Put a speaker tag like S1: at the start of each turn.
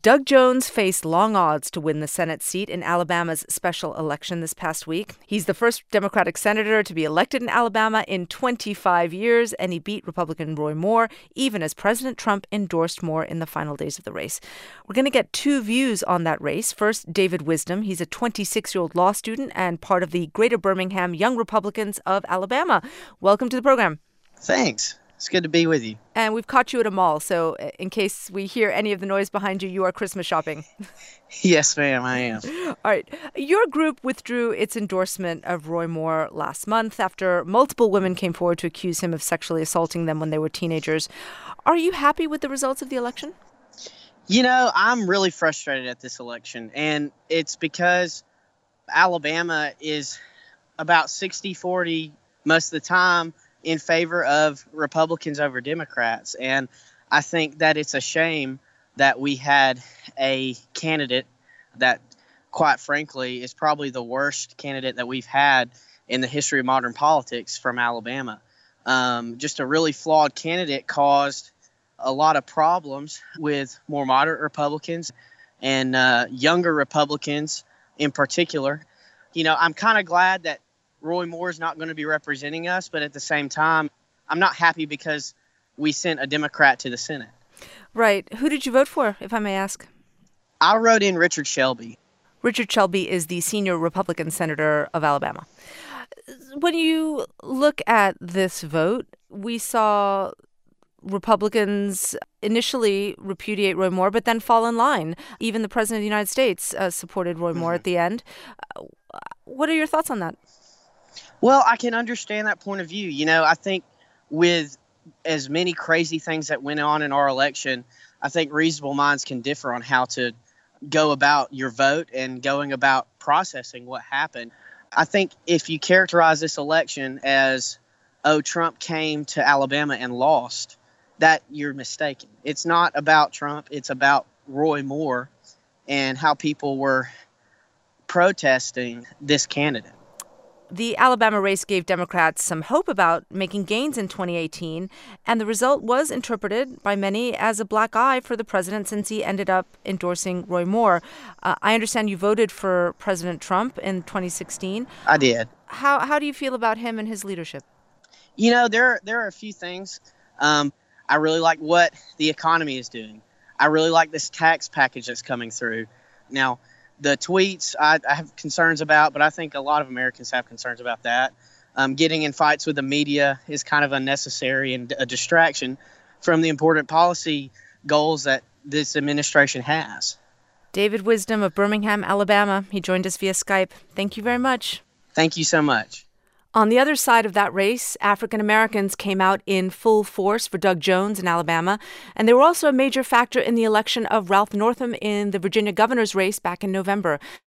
S1: Doug Jones faced long odds to win the Senate seat in Alabama's special election this past week. He's the first Democratic senator to be elected in Alabama in 25 years, and he beat Republican Roy Moore, even as President Trump endorsed Moore in the final days of the race. We're going to get two views on that race. First, David Wisdom. He's a 26-year-old law student and part of the Greater Birmingham Young Republicans of Alabama. Welcome to the program.
S2: Thanks. It's good to be with you.
S1: And we've caught you at a mall, so in case we hear any of the noise behind you, you are Christmas shopping.
S2: Yes, ma'am, I am.
S1: All right. Your group withdrew its endorsement of Roy Moore last month after multiple women came forward to accuse him of sexually assaulting them when they were teenagers. Are you happy with the results of the election?
S2: You know, I'm really frustrated at this election, and it's because Alabama is about 60-40 most of the time in favor of Republicans over Democrats. And I think that it's a shame that we had a candidate that, quite frankly, is probably the worst candidate that we've had in the history of modern politics from Alabama. Just a really flawed candidate caused a lot of problems with more moderate Republicans and younger Republicans in particular. You know, I'm kind of glad that Roy Moore is not going to be representing us, but at the same time, I'm not happy because we sent a Democrat to the Senate.
S1: Right. Who did you vote for, if I may ask?
S2: I wrote in Richard Shelby.
S1: Richard Shelby is the senior Republican senator of Alabama. When you look at this vote, we saw Republicans initially repudiate Roy Moore, but then fall in line. Even the president of the United States supported Roy Moore at the end. What are your thoughts on that?
S2: Well, I can understand that point of view. You know, I think with as many crazy things that went on in our election, I think reasonable minds can differ on how to go about your vote and going about processing what happened. I think if you characterize this election as, oh, Trump came to Alabama and lost, that you're mistaken. It's not about Trump. It's about Roy Moore and how people were protesting this candidate.
S1: The Alabama race gave Democrats some hope about making gains in 2018, and the result was interpreted by many as a black eye for the president since he ended up endorsing Roy Moore. I understand you voted for President Trump in 2016.
S2: I did.
S1: How do you feel about him and his leadership?
S2: You know, there are a few things. I really like what the economy is doing. I really like this tax package that's coming through. Now, the tweets I have concerns about, but I think a lot of Americans have concerns about that. Getting in fights with the media is kind of unnecessary and a distraction from the important policy goals that this administration has.
S1: David Wisdom of Birmingham, Alabama. He joined us via Skype. Thank you very much.
S2: Thank you so much.
S1: On the other side of that race, African Americans came out in full force for Doug Jones in Alabama, and they were also a major factor in the election of Ralph Northam in the Virginia governor's race back in November.